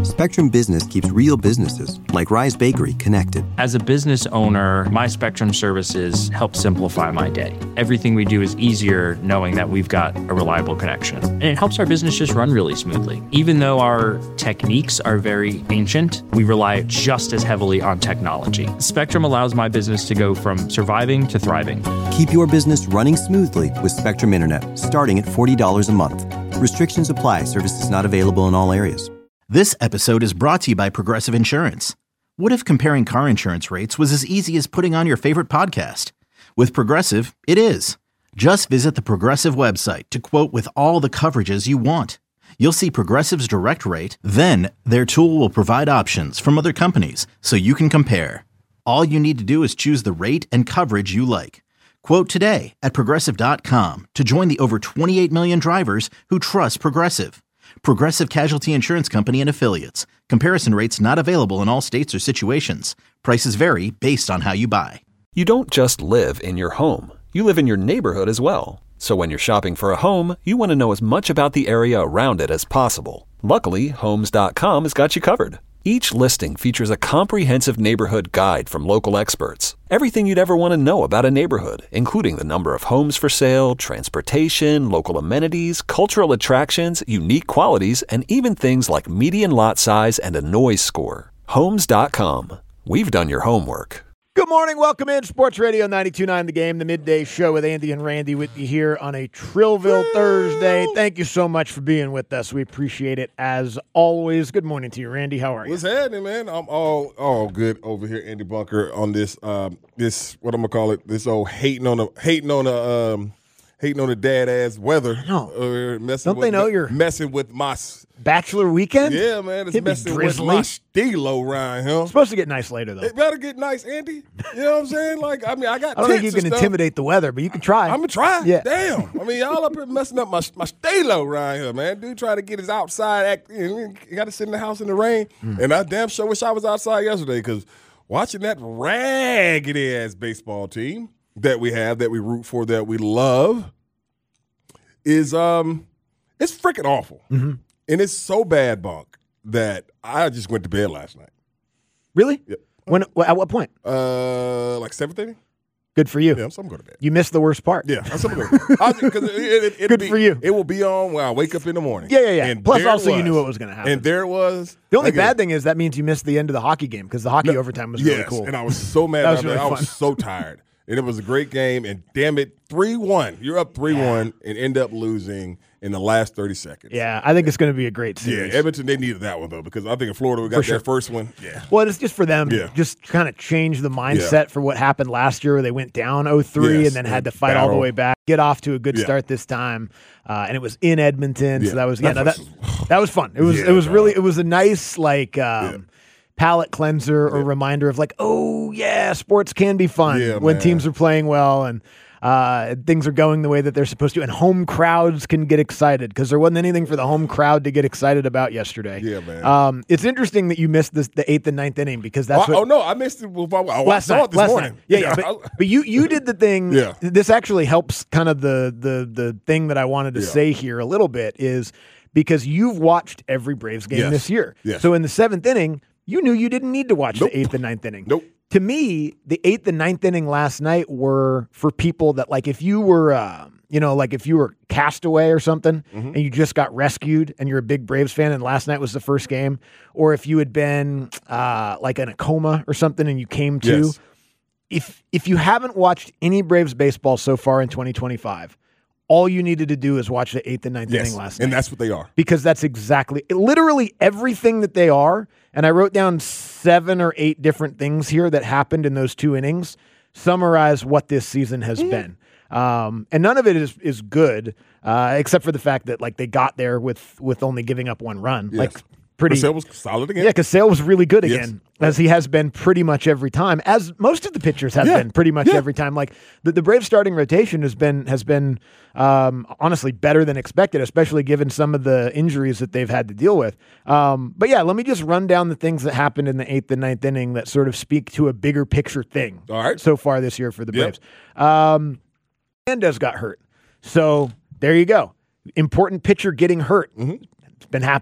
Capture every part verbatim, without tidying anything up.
Spectrum Business keeps real businesses, like Rise Bakery, connected. As a business owner, my Spectrum services help simplify my day. Everything we do is easier knowing that we've got a reliable connection. And it helps our business just run really smoothly. Even though our techniques are very ancient, we rely just as heavily on technology. Spectrum allows my business to go from surviving to thriving. Keep your business running smoothly with Spectrum Internet, starting at forty dollars a month. Restrictions apply. Services not available in all areas. This episode is brought to you by Progressive Insurance. What if comparing car insurance rates was as easy as putting on your favorite podcast? With Progressive, it is. Just visit the Progressive website to quote with all the coverages you want. You'll see Progressive's direct rate, then their tool will provide options from other companies so you can compare. All you need to do is choose the rate and coverage you like. Quote today at Progressive dot com to join the over twenty-eight million drivers who trust Progressive. Progressive Casualty Insurance Company and Affiliates. Comparison rates not available in all states or situations. Prices vary based on how you buy. You don't just live in your home. You live in your neighborhood as well. So when you're shopping for a home, you want to know as much about the area around it as possible. Luckily, Homes dot com has got you covered. Each listing features a comprehensive neighborhood guide from local experts. Everything you'd ever want to know about a neighborhood, including the number of homes for sale, transportation, local amenities, cultural attractions, unique qualities, and even things like median lot size and a noise score. Homes dot com. We've done your homework. Good morning. Welcome in. Sports Radio ninety-two point nine The Game, the midday show with Andy and Randy with you here on a Trillville Thursday. Thank you so much for being with us. We appreciate it as always. Good morning to you, Randy. How are you? What's happening, man? I'm all all good over here, Andy Bunker, on this um, this what I'm gonna call it, this old hating on the hating on the um, hating on the dad ass weather. No. Uh, messing Don't with, they know you're messing with my bachelor weekend? Yeah, man, it's It'd be messing with drizzly. my stilo around here. It's supposed to get nice later, though. It better get nice, Andy. You know what I'm saying? Like, I mean, I got. I don't think you tents can and stuff. intimidate the weather, but you can try. I'm gonna try. Yeah. Damn. I mean, y'all up here messing up my my stalo around here, man. Dude, try to get his outside act. You, know, you got to sit in the house in the rain, Mm. and I damn sure wish I was outside yesterday because watching that raggedy ass baseball team that we have, that we root for, that we love, is um, it's freaking awful, Mm-hmm. and it's so bad, Bunk, that I just went to bed last night. Really? Yep. When? At what point? Uh, like seventh inning. Good for you. Yeah, I'm, I'm going to bed. You missed the worst part. Yeah, that's something. Because it, it, it, Good be, for you. It will be on when I wake up in the morning. Yeah, yeah, yeah. And Plus, there it also, you was. knew what was going to happen. And there it was. The only Again, bad thing is that means you missed the end of the hockey game because the hockey no, overtime was yes, really cool. and I was so mad That about was that. really I fun. was so tired. And it was a great game. And damn it, three one. You're up three one and end up losing in the last thirty seconds. Yeah, I think it's going to be a great Yeah, series. Edmonton, they needed that one, though, because I think in Florida we got For sure. that first one. Yeah. Well, it's just for them, Yeah. just kind of change the mindset for what happened last year where they went down oh three Yes, and then had to and fight all the battle. way back, get off to a good Yeah. start this time. Uh, and it was in Edmonton, Yeah. so that was yeah, That no, that, was- that was fun. It was Yeah, it was dog. really it was a nice like um, Yeah. palate cleanser or Yeah. reminder of like, oh yeah, sports can be fun Yeah, when man. teams are playing well and uh, things are going the way that they're supposed to, and home crowds can get excited because there wasn't anything for the home crowd to get excited about yesterday. Yeah, man. Um, it's interesting that you missed this, the eighth and ninth inning because that's oh, what. oh, no, I missed it. Well, I, I last saw night, it this last morning. night. Yeah, yeah. But, but you you did the thing. Yeah. This actually helps kind of the the the thing that I wanted to Yeah. say here a little bit is because you've watched every Braves game Yes. this year. Yes. So in the seventh inning, you knew you didn't need to watch Nope. the eighth and ninth inning. Nope. To me, the eighth and ninth inning last night were for people that like if you were. Um, You know, like if you were Castaway or something Mm-hmm. and you just got rescued and you're a big Braves fan and last night was the first game, or if you had been uh, like in a coma or something and you came to, Yes. if if you haven't watched any Braves baseball so far in twenty twenty-five, all you needed to do is watch the eighth and ninth Yes, inning last night. and that's what they are. Because that's exactly, literally everything that they are, and I wrote down seven or eight different things here that happened in those two innings, summarize what this season has Mm-hmm. been. Um, and none of it is is good, uh, except for the fact that like they got there with with only giving up one run. Yes. Like pretty, Purcell was solid again. yeah, because Sale was really good Yes. again, as he has been pretty much every time, as most of the pitchers have Yeah. been pretty much Yeah. every time. Like the, the Braves starting rotation has been has been um, honestly better than expected, especially given some of the injuries that they've had to deal with. Um, but yeah, let me just run down the things that happened in the eighth and ninth inning that sort of speak to a bigger picture thing. All right. So far this year for the Yep. Braves. Um, Hernandez got hurt, so there you go. Important pitcher getting hurt. Mm-hmm. It's been happening.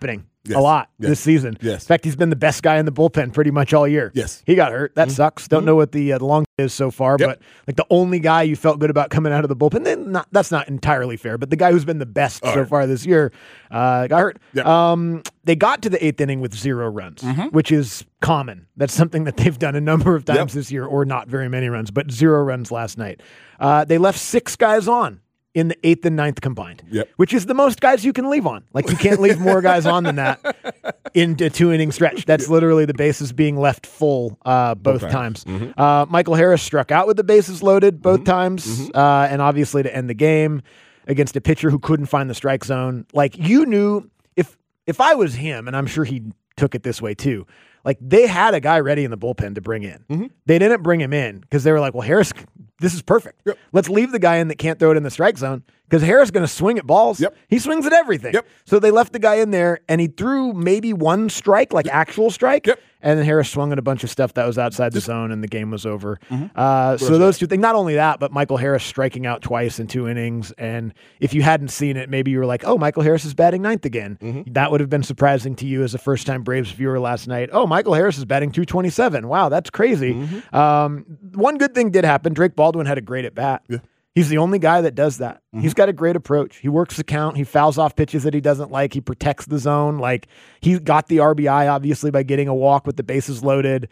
Yes. a lot Yes. this season. Yes. In fact, he's been the best guy in the bullpen pretty much all year. Yes. He got hurt. That Mm-hmm. sucks. Don't Mm-hmm. know what the uh, the long is so far, Yep. but like the only guy you felt good about coming out of the bullpen, then not, that's not entirely fair, but the guy who's been the best All so right. far this year uh, got hurt. Yep. Um, they got to the eighth inning with zero runs, Mm-hmm. which is common. That's something that they've done a number of times Yep. this year, or not very many runs, but zero runs last night. Uh, they left six guys on in the eighth and ninth combined, Yep. which is the most guys you can leave on. Like, you can't leave more guys on than that in a two inning stretch. That's literally the bases being left full uh, both, Both times. times. Uh, Michael Harris struck out with the bases loaded both Mm-hmm. times, uh, and obviously to end the game against a pitcher who couldn't find the strike zone. Like, you knew if if I was him, and I'm sure he took it this way too, like, they had a guy ready in the bullpen to bring in. Mm-hmm. They didn't bring him in because they were like, well, Harris, this is perfect. Yep. Let's leave the guy in that can't throw it in the strike zone because Harris is going to swing at balls. Yep. He swings at everything. Yep. So they left the guy in there, and he threw maybe one strike, like actual strike. Yep. And then Harris swung at a bunch of stuff that was outside the zone, and the game was over. Mm-hmm. Uh, so those two things, not only that, but Michael Harris striking out twice in two innings. And if you hadn't seen it, maybe you were like, oh, Michael Harris is batting ninth again. Mm-hmm. That would have been surprising to you as a first-time Braves viewer last night. Oh, Michael Harris is batting two twenty-seven. Wow, that's crazy. Mm-hmm. Um, one good thing did happen. Drake Baldwin had a great at-bat. Yeah. He's the only guy that does that. Mm-hmm. He's got a great approach. He works the count. He fouls off pitches that he doesn't like. He protects the zone. Like, he got the R B I, obviously, by getting a walk with the bases loaded.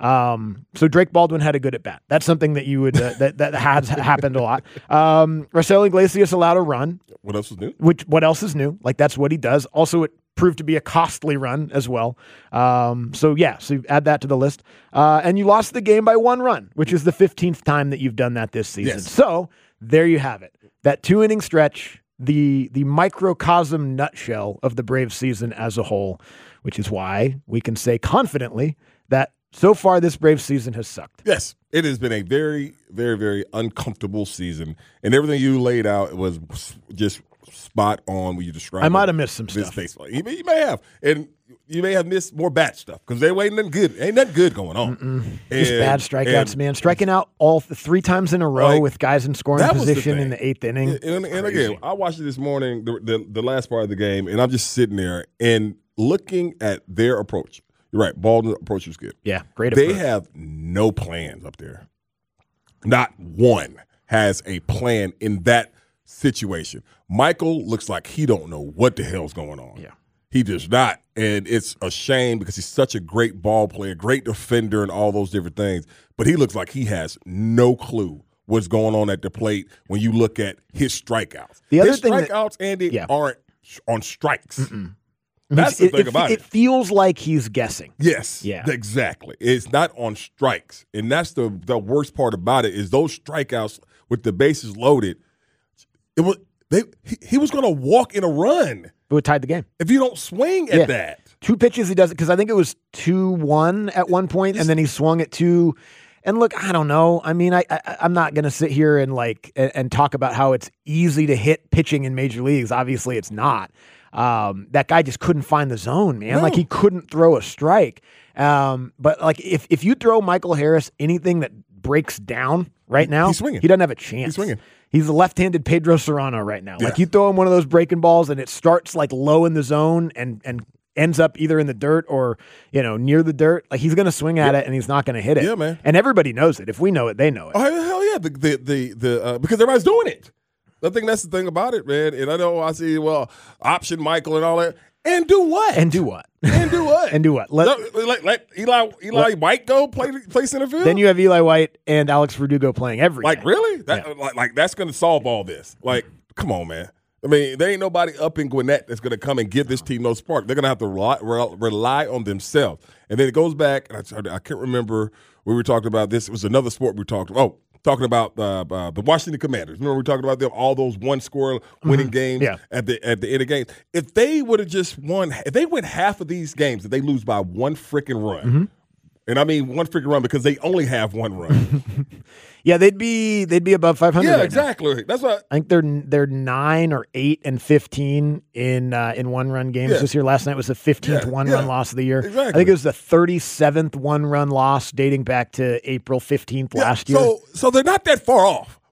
Um, so Drake Baldwin had a good at bat. That's something that you would uh, that that has happened a lot. Um, Raisel Iglesias allowed a run. What else was new? Which what else is new? Like, that's what he does. Also, it proved to be a costly run as well. Um, so yeah, so you add that to the list. Uh, and you lost the game by one run, which is the fifteenth time that you've done that this season. Yes. So there you have it. That two inning stretch, the the microcosm nutshell of the Braves season as a whole, which is why we can say confidently that so far this Braves season has sucked. Yes, it has been a very, very, very uncomfortable season, and everything you laid out was just spot on when you described. I might have missed some this stuff. baseball. You may, you may have, and you may have missed more bat stuff because there ain't nothing good. Ain't nothing good going on. Mm-mm. And, Just bad strikeouts, and, man. Striking out all th- three times in a row Like, with guys in scoring that was the position in thing. the eighth inning. And, and, and Crazy. again, I watched it this morning, the, the the last part of the game, and I'm just sitting there and looking at their approach. You're right, Baldwin's approach was good. Yeah, great They approach. have no plans up there. Not one has a plan in that situation. Michael looks like he don't know what the hell's going on. Yeah. He does not. And it's a shame because he's such a great ball player, great defender, and all those different things. But he looks like he has no clue what's going on at the plate when you look at his strikeouts. The other his thing that- strikeouts, Andy, Yeah. aren't on strikes. That's the It- thing it, about it. it. It feels like he's guessing. Yes. Yeah. Exactly. It's not on strikes. And that's the the worst part about it is those strikeouts with the bases loaded. It was they he, he was gonna walk in a run It would tie the game. if you don't swing at Yeah. that. Two pitches he does it because I think it was two one at one point, and then he swung at two. And look, I don't know. I mean, I, I I'm not gonna sit here and like and, and talk about how it's easy to hit pitching in major leagues. Obviously, it's not. Um, that guy just couldn't find the zone, man. No. Like, he couldn't throw a strike. Um, but like if if you throw Michael Harris anything that breaks down right now, He's swinging. he doesn't have a chance. He's swinging. He's a left-handed Pedro Serrano right now. Like, Yeah. you throw him one of those breaking balls and it starts like low in the zone and and ends up either in the dirt or, you know, near the dirt. Like, he's going to swing at it and he's not going to hit it. Yeah, man. And everybody knows it. If we know it, they know it. Oh hell yeah! The the the, the uh, because everybody's doing it. I think that's the thing about it, man. And I know I see well option Michael and all that. And do what? And do what? And do what? And do what? Let, let, let, let Eli Eli Let- White go play play center field. then you have Eli White and Alex Verdugo playing every Like, day. really? That, Yeah. like, like, that's going to solve all this. Like, come on, man. I mean, there ain't nobody up in Gwinnett that's going to come and give this team no spark. They're going to have to rely, re- rely on themselves. And then it goes back, and I, I can't remember where we were talking about this. It was another sport we talked about. Oh, talking about uh, uh, the Washington Commanders. Remember we were talking about them, all those one-score winning games Yeah. at the at the end of games. If they would have just won, if they win half of these games, if they lose by one freaking run, Mm-hmm. and I mean one freaking run because they only have one run. Yeah, they'd be they'd be above five hundred. yeah, right now. exactly. That's what. I think they're they're nine or eight and fifteen in uh, in one run games Yeah. this year. Last night was the fifteenth Yeah, one yeah, run loss of the year. exactly. I think it was the thirty seventh one run loss dating back to April fifteenth Yeah, last year. So, so they're not that far off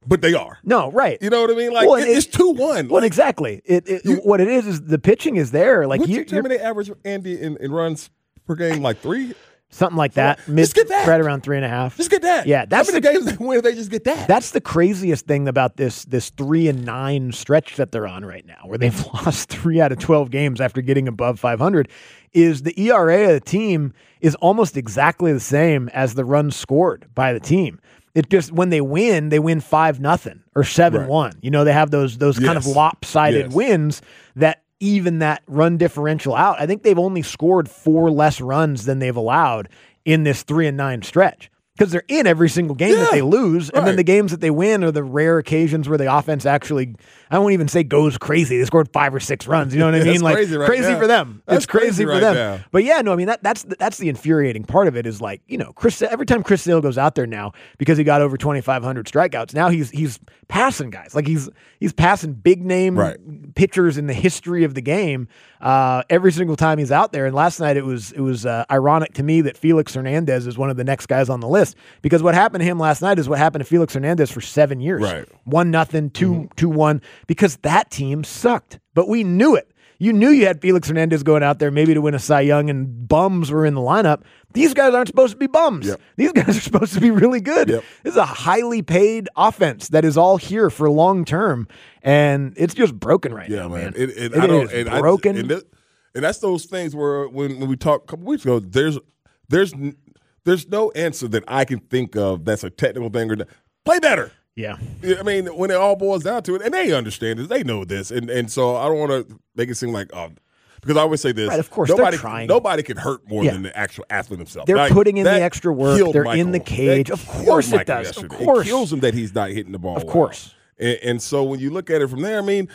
but they are. No, right. You know what I mean? Like, Well, it, it- it's two one. Well, exactly. It, it You- what it is is the pitching is there. Like What's you, your you're, time they average, Andy, in, in runs per game? Like three? something like that. Just Mid, get that. right around three and a half. Just get that. Yeah, that's How many games they win if they just get that? That's the craziest thing about this this three and nine stretch that they're on right now, where they've lost three out of twelve games after getting above five hundred, is the E R A of the team is almost exactly the same as the runs scored by the team. It just when they win, they win five nothing or seven one. You know, they have those those kind of Yes. lopsided Yes. wins that even that run differential out. I think they've only scored four less runs than they've allowed in this three and nine stretch. Because they're in every single game that Yeah, they lose, and then right. the games that they win are the rare occasions where the offense actually, I won't even say goes crazy. They scored five or six runs. You know what I That's mean? Like crazy right now. for them. That's it's crazy, crazy for right them. now. But yeah, no, I mean that that's the, that's the infuriating part of it is like, you know, Chris. Every time Chris Sale goes out there now because he got over twenty-five hundred strikeouts, now he's he's passing guys like he's he's passing big name Right. pitchers in the history of the game uh, every single time he's out there. And last night it was it was uh, ironic to me that Felix Hernandez is one of the next guys on the list because what happened to him last night is what happened to Felix Hernandez for seven years. Right. One nothing, two Mm-hmm. two one, because that team sucked, but we knew it. You knew you had Felix Hernandez going out there maybe to win a Cy Young, and bums were in the lineup. These guys aren't supposed to be bums. Yep. These guys are supposed to be really good. Yep. This is a highly paid offense that is all here for long term, and it's just broken right Yeah, now, man. man. It, it, It I don't, is and I- broken. and, that- and that's those things where when, when we talked a couple weeks ago, there's there's n- there's no answer that I can think of that's a technical thing or not. Play better. yeah. I mean, when it all boils down to it, and they understand this, they know this, and and so I don't want to make it seem like oh, because I always say this. Right, of course, they're nobody trying. nobody can hurt more Yeah. than the actual athlete himself. They're Like, putting in the that extra work. killed They're in the Michael. cage. That Of course killed it Michael does. Of yesterday. course. It kills him that he's not hitting the ball. Of well. course. And, and so when you look at it from there, I mean,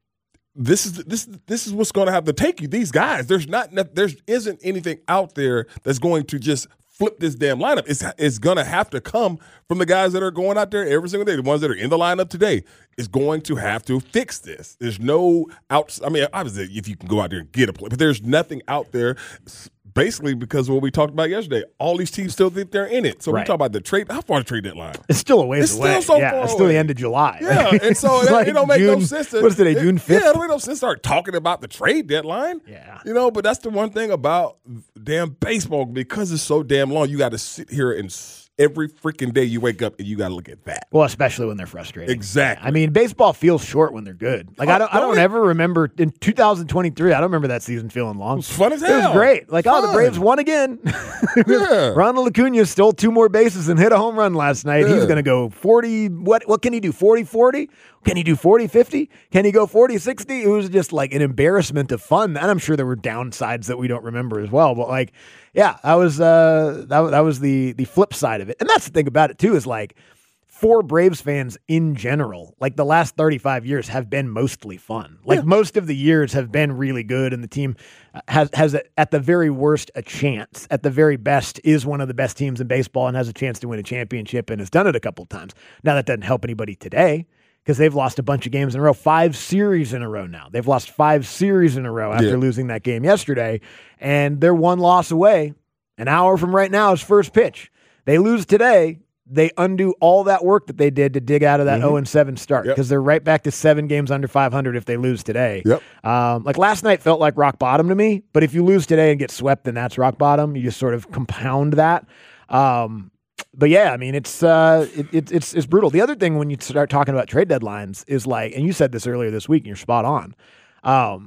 this is this this is what's going to have to take you. These guys, there's not there isn't anything out there that's going to just flip this damn lineup. It's it's going to have to come from the guys that are going out there every single day. The ones that are in the lineup today is going to have to fix this. There's no out. I mean, obviously, if you can go out there and get a play, but there's nothing out there. Basically, because of what we talked about yesterday, all these teams still think they're in it. So Right. we talk about the trade. How far the trade deadline? It's still a ways It's away. still so yeah, far it's still away. the end of July. Yeah, and so It's that, like it don't make no June- sense. To, What's today, June fifth? Yeah, it don't make no sense to start talking about the trade deadline. Yeah. You know, but that's the one thing about damn baseball, because it's so damn long, you got to sit here and s- every freaking day you wake up and you got to look at that. Well, especially when they're frustrated. Exactly. I mean, baseball feels short when they're good. Like I Oh, don't, I don't don't it? ever remember in two thousand twenty-three. I don't remember that season feeling long. It was fun as It was hell. great. Like oh, the Fun. Braves won again. Yeah. Ronald Acuna stole two more bases and hit a home run last night. He's Yeah. going to go forty. What what can he do? forty forty? Can he do forty fifty? Can he go forty sixty? It was just like an embarrassment of fun. And I'm sure there were downsides that we don't remember as well. But like, yeah, that was uh, that, that was the the flip side of it. And that's the thing about it too is like, for Braves fans in general, like the last thirty-five years have been mostly fun. Like Yeah. most of the years have been really good, and the team has has at the very worst a chance. At the very best, is one of the best teams in baseball and has a chance to win a championship, and has done it a couple of times. Now that doesn't help anybody today because they've lost a bunch of games in a row, five series in a row now. They've lost five series in a row after Yeah. losing that game yesterday, and they're one loss away. An hour from right now is first pitch. They lose today. They undo all that work that they did to dig out of that oh and seven start Yep. because they're right back to seven games under five hundred if they lose today. Yep. Um, like last night felt like rock bottom to me, but if you lose today and get swept, then that's rock bottom. You just sort of compound that. Um, but yeah, I mean, it's, uh, it, it, it's, it's brutal. The other thing when you start talking about trade deadlines is like, and you said this earlier this week and you're spot on. Um,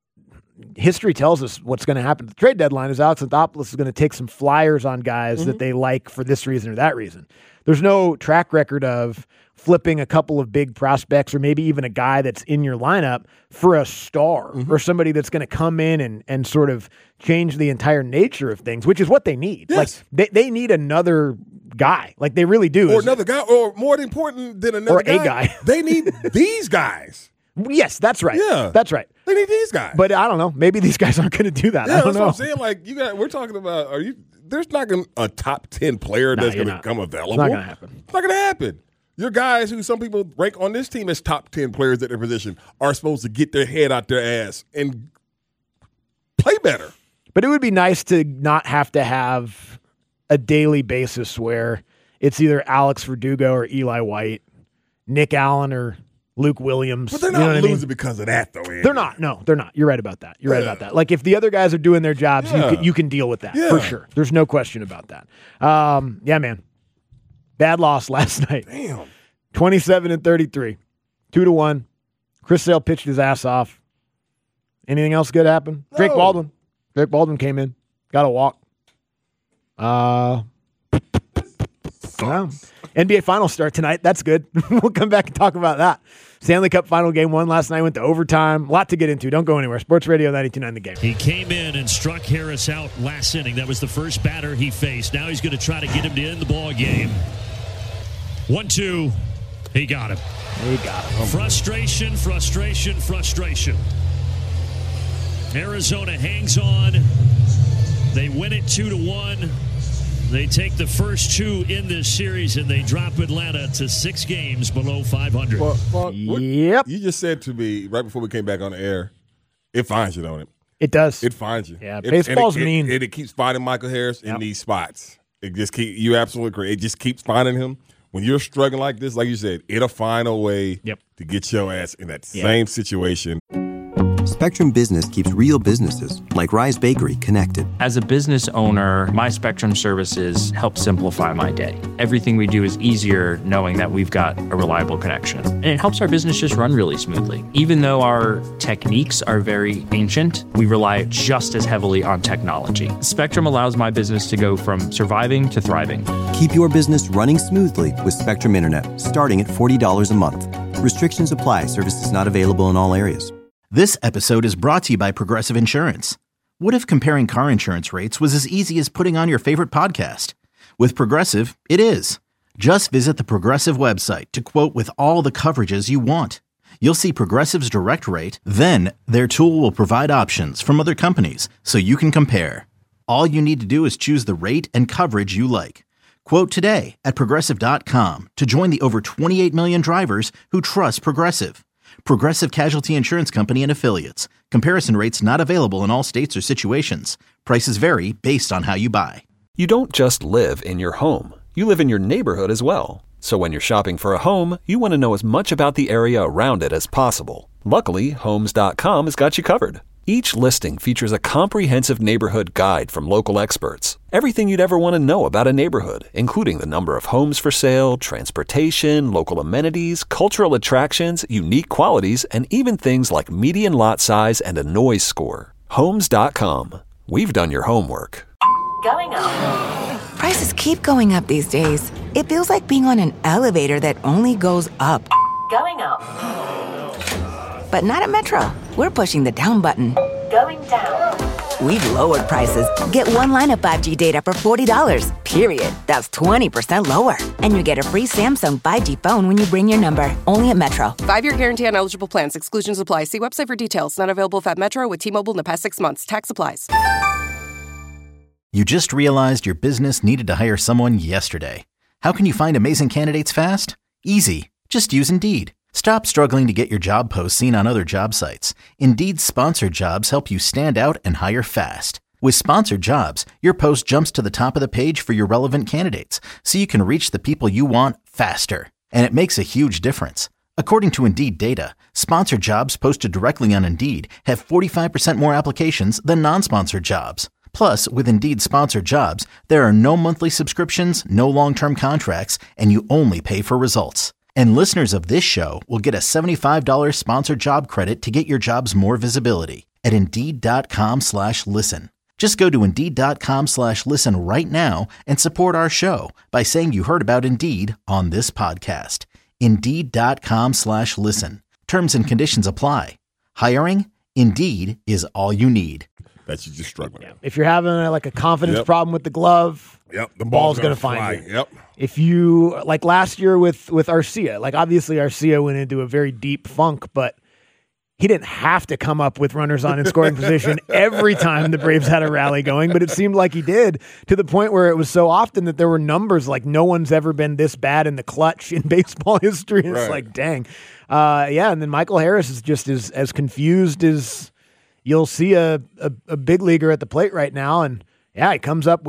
history tells us what's going to happen. The trade deadline is Alex Anthopoulos is going to take some flyers on guys Mm-hmm. that they like for this reason or that reason. There's no track record of flipping a couple of big prospects or maybe even a guy that's in your lineup for a star Mm-hmm. or somebody that's going to come in and, and sort of change the entire nature of things, which is what they need. Yes. Like they, they need another guy. Like they really do. Or Is- another guy, or more important than another Or a guy, guy. they need these guys. Yes, that's right. Yeah. That's right. They need these guys. But I don't know. Maybe these guys aren't going to do that. yeah, I don't that's know. what I'm saying. Like you got, we're talking about. Are you? There's not gonna a top ten player No, that's you're going to not. come available. It's not gonna happen. It's not going to happen. Your guys who some people rank on this team as top ten players at their position are supposed to get their head out their ass and play better. But it would be nice to not have to have a daily basis where it's either Alex Verdugo or Eli White, Nick Allen or Luke Williams. But they're You not know what I losing mean? because of that, though, Andy. They're not. No, they're not. You're right about that. You're right Yeah. about that. Like if the other guys are doing their jobs, Yeah. you can, you can deal with that Yeah. for sure. There's no question about that. Um, yeah, man. Bad loss last night. Damn. twenty-seven and thirty-three. Two to one. Chris Sale pitched his ass off. Anything else good happen? Drake No. Baldwin. Drake Baldwin came in. Got a walk. Uh, yeah. N B A Finals start tonight. That's good. We'll come back and talk about that. Stanley Cup Final Game one last night went to overtime. A lot to get into. Don't go anywhere. Sports Radio ninety-two point nine The Game. He came in and struck Harris out last inning. That was the first batter he faced. Now he's going to try to get him to end the ball game. One, two. He got him. He got him. Frustration, frustration, frustration. Arizona hangs on. They win it two to one. They take the first two in this series and they drop Atlanta to six games below five hundred. Well, well, what Yep. you just said to me right before we came back on the air, it finds you, don't it? It does. It finds you. Yeah, It- baseball's and it, mean. It, it, it keeps finding Michael Harris in Yep. these spots. It just keep you absolutely correct. It just keeps finding him. When you're struggling like this, like you said, it'll find a way Yep. to get your ass in that Yeah. same situation. Spectrum Business keeps real businesses, like Rise Bakery, connected. As a business owner, my Spectrum services help simplify my day. Everything we do is easier knowing that we've got a reliable connection. And it helps our business just run really smoothly. Even though our techniques are very ancient, we rely just as heavily on technology. Spectrum allows my business to go from surviving to thriving. Keep your business running smoothly with Spectrum Internet, starting at forty dollars a month. Restrictions apply. Services not available in all areas. This episode is brought to you by Progressive Insurance. What if comparing car insurance rates was as easy as putting on your favorite podcast? With Progressive, it is. Just visit the Progressive website to quote with all the coverages you want. You'll see Progressive's direct rate, then their tool will provide options from other companies so you can compare. All you need to do is choose the rate and coverage you like. Quote today at Progressive dot com to join the over twenty-eight million drivers who trust Progressive. Progressive Casualty Insurance Company and Affiliates. Comparison rates not available in all states or situations. Prices vary based on how you buy. You don't just live in your home. You live in your neighborhood as well. So when you're shopping for a home, you want to know as much about the area around it as possible. Luckily, Homes dot com has got you covered. Each listing features a comprehensive neighborhood guide from local experts. Everything you'd ever want to know about a neighborhood, including the number of homes for sale, transportation, local amenities, cultural attractions, unique qualities, and even things like median lot size and a noise score. Homes dot com. We've done your homework. Going up. Prices keep going up these days. It feels like being on an elevator that only goes up. Going up. But not at Metro. We're pushing the down button. Going down. We've lowered prices. Get one line of five G data for forty dollars, period. That's twenty percent lower. And you get a free Samsung five G phone when you bring your number. Only at Metro. Five-year guarantee on eligible plans. Exclusions apply. See website for details. Not available if at Metro with T-Mobile in the past six months. Tax applies. You just realized your business needed to hire someone yesterday. How can you find amazing candidates fast? Easy. Just use Indeed. Stop struggling to get your job posts seen on other job sites. Indeed's sponsored jobs help you stand out and hire fast. With sponsored jobs, your post jumps to the top of the page for your relevant candidates, so you can reach the people you want faster. And it makes a huge difference. According to Indeed data, sponsored jobs posted directly on Indeed have forty-five percent more applications than non-sponsored jobs. Plus, with Indeed sponsored jobs, there are no monthly subscriptions, no long-term contracts, and you only pay for results. And listeners of this show will get a seventy-five dollars sponsored job credit to get your jobs more visibility at Indeed.com slash listen. Just go to Indeed.com slash listen right now and support our show by saying you heard about Indeed on this podcast. Indeed.com slash listen. Terms and conditions apply. Hiring? Indeed is all you need. That you're just struggling. Yeah. If you're having a, like a confidence Yep. problem with the glove, Yep, the ball's ball's going gonna to find fly. you. Yep. If you, like last year with, with Arcia, like obviously Arcia went into a very deep funk, but he didn't have to come up with runners on in scoring position every time the Braves had a rally going, but it seemed like he did, to the point where it was so often that there were numbers like no one's ever been this bad in the clutch in baseball history. And It's Right. like, dang. Uh, yeah, and then Michael Harris is just as, as confused as you'll see a, a, a big leaguer at the plate right now. And yeah, he comes up with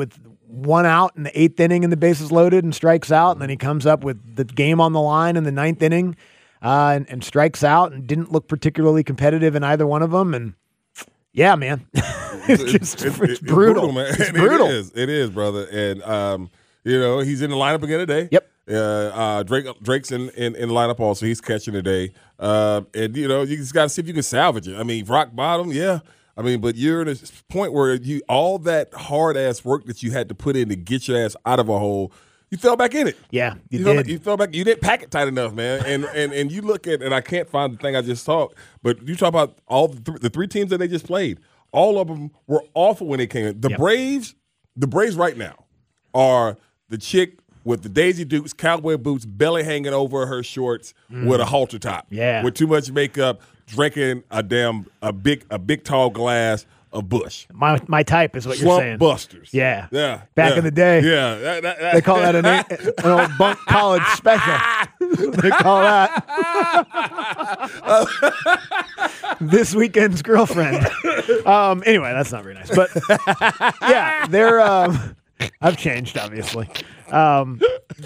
one out in the eighth inning and the bases loaded and strikes out, and then he comes up with the game on the line in the ninth inning uh, and, and strikes out and didn't look particularly competitive in either one of them. And yeah, man, it's just it's, it's, it's brutal. brutal, man. It's brutal. It is, it is, brother. And um, you know, he's in the lineup again today. Yep. Uh, uh, Drake Drake's in, in, in the lineup also. He's catching today. Uh, and you know, you just got to see if you can salvage it. I mean, rock bottom, yeah. I mean, but you're in a point where you all that hard ass work that you had to put in to get your ass out of a hole, you fell back in it. Yeah, you, you did. Fell, you fell back. You didn't pack it tight enough, man. And and and you look at, and I can't find the thing I just talked, but you talk about all the, th- the three teams that they just played. All of them were awful when they came in. The yep. Braves, the Braves right now are the chick with the Daisy Dukes, cowboy boots, belly hanging over her shorts mm. with a halter top. Yeah. With too much makeup, drinking a damn a big a big tall glass of Bush. My my type is what Slump you're saying. Busters. Yeah. Yeah. Back yeah. in the day. Yeah. That, that, that. They call that an, an old bunk college special. They call that This Weekend's Girlfriend. Um, anyway, that's not very nice. But yeah, they're um, I've changed, obviously. Um,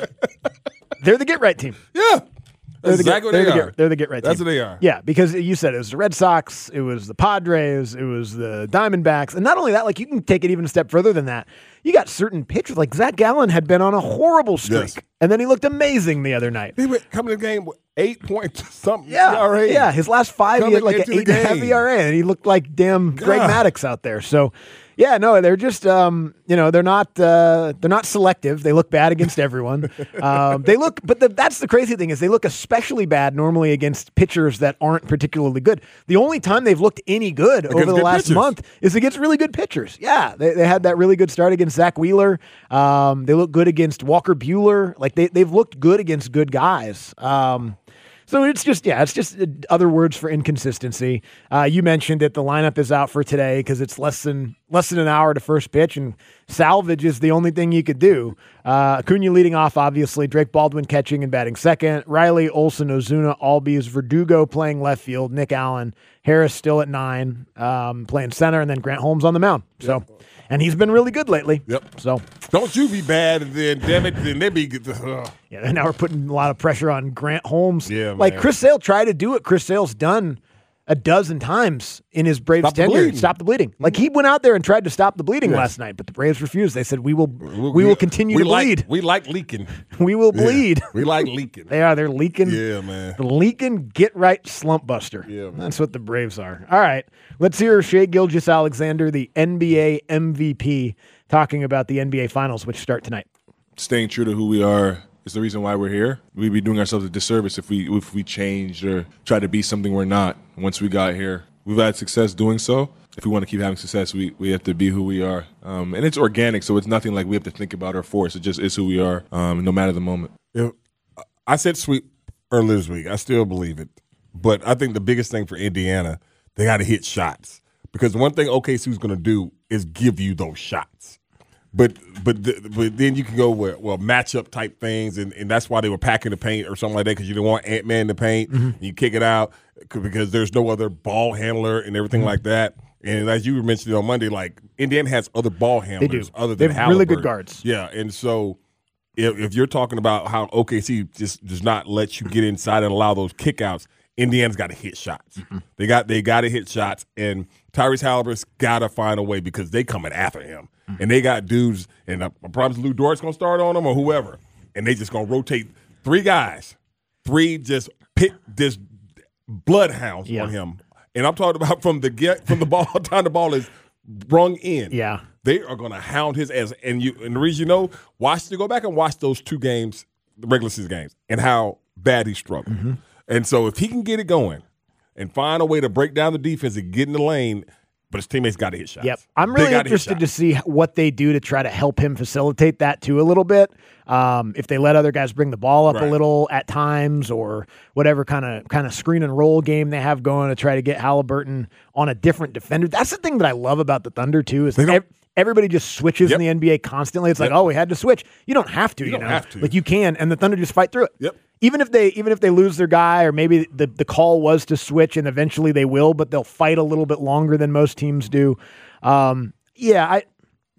they're the get right team. Yeah. They're That's the exactly get, what they they're the are. Get, they're the get right That's team. what they are. Yeah, because you said it was the Red Sox, it was the Padres, it was the Diamondbacks. And not only that, like you can take it even a step further than that. You got certain pitchers, like Zach Gallen had been on a horrible streak. Yes. And then he looked amazing the other night. He went coming to the game with eight point something Yeah, E R A. yeah. His last five, he had Coming like an into the eight and a half game. E R A, and he looked like damn Greg God. Maddux out there. So, yeah, no, they're just, um, you know, they're not, uh, they're not selective. They look bad against everyone. um, they look, but the, that's the crazy thing is they look especially bad normally against pitchers that aren't particularly good. The only time they've looked any good Against over the good last pitchers. month is against really good pitchers. Yeah, they, they had that really good start against Zach Wheeler. Um, they look good against Walker Buehler. Like they they've looked good against good guys. Um, So it's just, yeah, it's just other words for inconsistency. Uh, you mentioned it. The lineup is out for today because it's less than less than an hour to first pitch, and salvage is the only thing you could do. Uh, Acuna leading off, obviously. Drake Baldwin catching and batting second. Riley, Olsen, Ozuna, Albies, Verdugo playing left field. Nick Allen, Harris still at nine, um, playing center, and then Grant Holmes on the mound. So, and he's been really good lately. Yep. So Don't you be bad, and then damn it, then they be. Uh, yeah, and now we're putting a lot of pressure on Grant Holmes. Yeah, like man. Chris Sale tried to do what Chris Sale's done a dozen times in his Braves Stop the tenure. bleeding. Stop the bleeding. Like he went out there and tried to stop the bleeding Yes. last night, but the Braves refused. They said we will, we, will continue we to like, bleed. We like leaking. We will Yeah. bleed. We like leaking. They are. They're leaking. Yeah, man. The leaking get right slump buster. Yeah, man. That's what the Braves are. All right, let's hear Shea Gilgeous-Alexander, the N B A M V P, talking about the N B A Finals, which start tonight. Staying true to who we are is the reason why we're here. We'd be doing ourselves a disservice if we if we changed or tried to be something we're not. Once we got here, we've had success doing so. If we want to keep having success, we, we have to be who we are. Um, and it's organic, so it's nothing like we have to think about or force. It just is who we are, um, no matter the moment. If, I said sweep earlier this week. I still believe it. But I think the biggest thing for Indiana, they got to hit shots. Because one thing O K C is going to do is give you those shots. But but the, but then you can go with, well, matchup type things, and, and that's why they were packing the paint or something like that, because you didn't want Ant-Man to paint. Mm-hmm. You kick it out because there's no other ball handler and everything mm-hmm. like that. And as you were mentioning on Monday, like Indiana has other ball handlers They do. other They than have really good Halliburton. guards. Yeah, and so if, if you're talking about how O K C just does not let you get inside and allow those kickouts, Indiana's got to hit shots. Mm-hmm. They got they got to hit shots, and Tyrese Halliburton's got to find a way because they coming after him, mm-hmm. and they got dudes. And I, I promise Lou Dort's gonna start on him or whoever, and they just gonna rotate three guys, three just pit this bloodhounds Yeah. on him. And I'm talking about from the get from the ball time the ball is brung in. Yeah. They are going to hound his ass. And you and the reason you know, watch to go back and watch those two games, the regular season games, and how bad he struggled. Mm-hmm. And so if he can get it going and find a way to break down the defense and get in the lane, but his teammates got to hit shots. Yep. I'm They really gotta hit interested to shots. see what they do to try to help him facilitate that too a little bit. Um, if they let other guys bring the ball up Right. a little at times, or whatever kind of kind of screen and roll game they have going to try to get Halliburton on a different defender. That's the thing that I love about the Thunder too, is They don't- ev- everybody just switches Yep. in the N B A constantly. It's like, Yep. oh, we had to switch. You don't have to. You, You don't know, have to. like you can, and the Thunder just fight through it. Yep. Even if they even if they lose their guy, or maybe the, the call was to switch and eventually they will, but they'll fight a little bit longer than most teams do. Um, yeah, I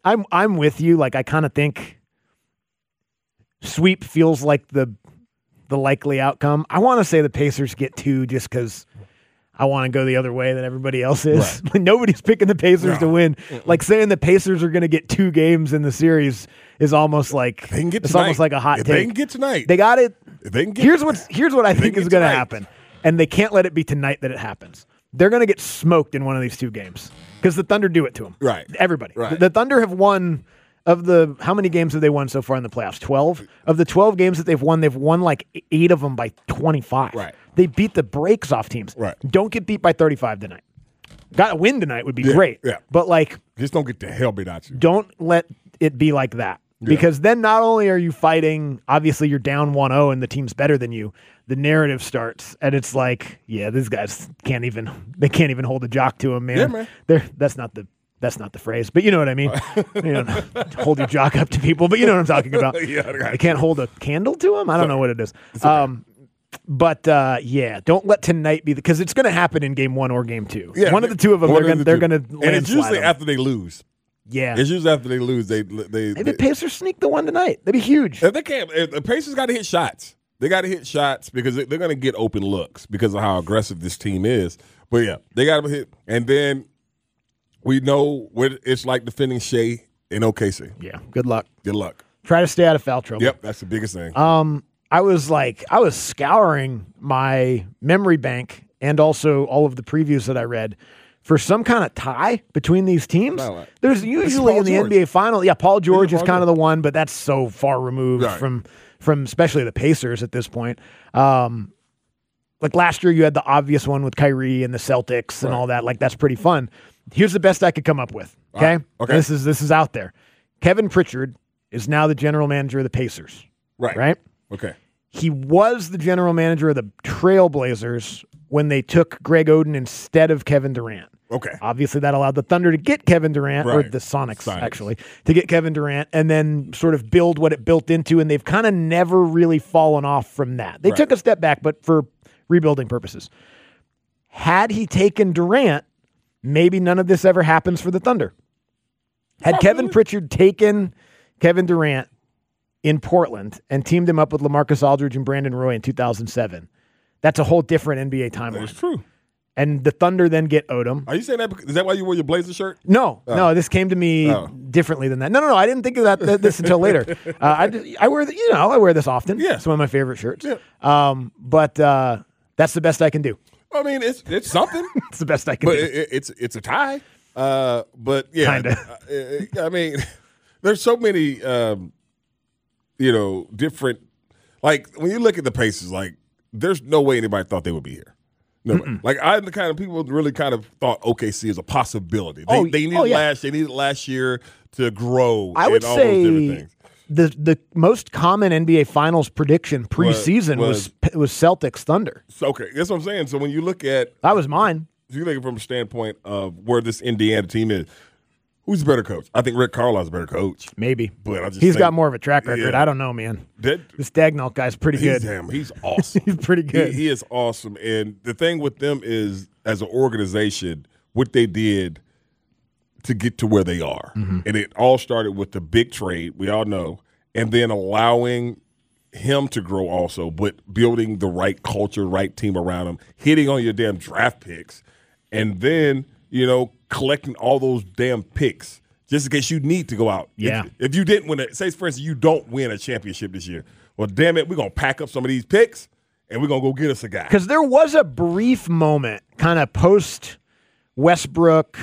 I'm I'm with you. Like I kind of think sweep feels like the the likely outcome. I want to say the Pacers get two just because I want to go the other way than everybody else is. Right. Nobody's picking the Pacers no. to win. Mm-mm. Like saying the Pacers are going to get two games in the series is almost like they can get it's tonight. almost like a hot if take. They can get tonight. They got it. If they can get here's what here's what I think is going to happen, and they can't let it be tonight that it happens. They're going to get smoked in one of these two games because the Thunder do it to them. Right. Everybody. Right. The, the Thunder have won. Of the, how many games have they won so far in the playoffs? twelve? Of the twelve games that they've won, they've won like eight of them by twenty-five. Right. They beat the brakes off teams. Right. Don't get beat by thirty-five tonight. Got a win tonight would be yeah, great. Yeah. But like, just don't get the hell beat out you. Don't let it be like that. Yeah. Because then not only are you fighting, obviously you're down one oh and the team's better than you, the narrative starts and it's like, yeah, these guys can't even, they can't even hold a jock to them, man. Yeah, man. They're, that's not the, That's not the phrase, but you know what I mean. You know, hold your jock up to people, but you know what I'm talking about. yeah, I can't hold a candle to them. I don't know what it is. Okay. Um, but uh, yeah, don't let tonight be because it's going to happen in game one or game two. Yeah, one of the two of them, they're going the they're going to and it's usually them. after they lose. Yeah, it's usually after they lose. They they maybe the Pacers sneak the one tonight. That'd be huge. If they can't, if the Pacers got to hit shots. They got to hit shots because they're going to get open looks because of how aggressive this team is. But yeah, they got to hit, and then. We know what it's like defending Shea in O K C. Yeah, good luck. Good luck. Try to stay out of foul trouble. Yep, that's the biggest thing. Um, I was like, I was scouring my memory bank and also all of the previews that I read for some kind of tie between these teams. No, There's usually in the George. N B A final, yeah, Paul George Paul is kind George. of the one, but that's so far removed right. from from especially the Pacers at this point. Um, like last year, you had the obvious one with Kyrie and the Celtics and right. all that. Like that's pretty fun. Here's the best I could come up with. Okay, right. okay. This is this is out there. Kevin Pritchard is now the general manager of the Pacers. Right. Right. Okay. He was the general manager of the Trailblazers when they took Greg Oden instead of Kevin Durant. Okay. Obviously, that allowed the Thunder to get Kevin Durant, right. or the Sonics, Sonics, actually, to get Kevin Durant and then sort of build what it built into, and they've kind of never really fallen off from that. They right. took a step back, but for rebuilding purposes. Had he taken Durant, maybe none of this ever happens for the Thunder. Had Probably. Kevin Pritchard taken Kevin Durant in Portland and teamed him up with LaMarcus Aldridge and Brandon Roy in two thousand seven, that's a whole different N B A timeline. That's true. And the Thunder then get Odom. Are you saying that? Because, is that why you wore your Blazer shirt? No, oh. no. This came to me oh. differently than that. No, no, no. I didn't think of that th- this until later. Uh, I, just, I wear, the, you know, I wear this often. Yeah, it's one of my favorite shirts. Yeah. Um, but uh, that's the best I can do. I mean, it's it's something. It's the best I can but do. It, it's it's a tie. Uh, but yeah, Kinda. I, I mean, there's so many, um, you know, different. Like when you look at the Pacers, like there's no way anybody thought they would be here. No, like I'm the kind of people who really kind of thought O K C is a possibility. They, Oh, they needed oh, yeah. last. They needed last year to grow. I would and all those different say things. the the most common N B A Finals prediction preseason was was- was, Celtics Thunder. So, okay, that's what I'm saying. So when you look at, That was mine. if you look at it from a standpoint of where this Indiana team is, who's the better coach? I think Rick Carlisle's a better coach. Maybe, But I just he's think- got more of a track record. Yeah. I don't know, man. That, This Dagnall guy's pretty he's, good. damn, he's awesome. He's pretty good. He, he is awesome. And the thing with them is, as an organization, what they did to get to where they are. Mm-hmm. And it all started with the big trade, we all know, and then allowing him to grow also, but building the right culture, right team around him, hitting on your damn draft picks, and then, you know, collecting all those damn picks just in case you need to go out. Yeah. If, if you didn't win it, say, for instance, you don't win a championship this year. Well, damn it, we're going to pack up some of these picks, and we're going to go get us a guy. Because there was a brief moment, kind of post Westbrook,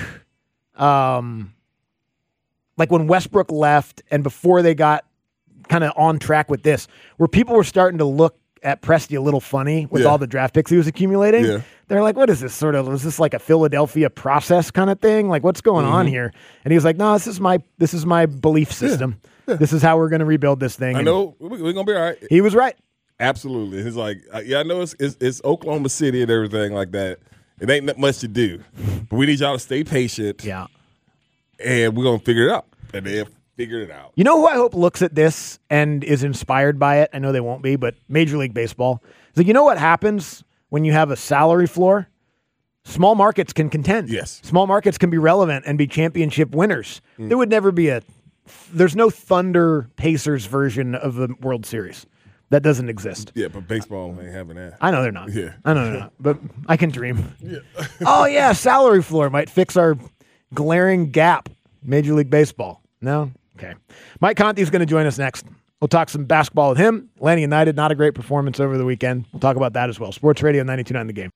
um, like when Westbrook left and before they got kind of on track with this, where people were starting to look at Presti a little funny with Yeah. all the draft picks he was accumulating. Yeah. They're like, what is this sort of, is this like a Philadelphia process kind of thing? Like, what's going on Mm-hmm. here? And he was like, no, this is my, this is my belief system. This is how we're going to rebuild this thing. I And know we're going to be all right. he was right. Absolutely. He's like, uh, yeah, I know it's, it's it's Oklahoma City and everything like that. It ain't that much to do. But we need y'all to stay patient. Yeah. And we're going to figure it out. And they have figured it out. You know who I hope looks at this and is inspired by it? I know they won't be, but Major League Baseball. It's like, you know what happens when you have a salary floor? Small markets can contend. Yes. Small markets can be relevant and be championship winners. Mm. There would never be a there's no Thunder Pacers version of the World Series. That doesn't exist. Yeah, but baseball ain't having that. I know they're not. Yeah. I know they're not. But I can dream. Yeah. Oh, yeah, salary floor might fix our glaring gap. Major League Baseball. No? Okay. Mike Conti's going to join us next. We'll talk some basketball with him. Atlanta United, not a great performance over the weekend. We'll talk about that as well. Sports Radio ninety-two point nine The Game.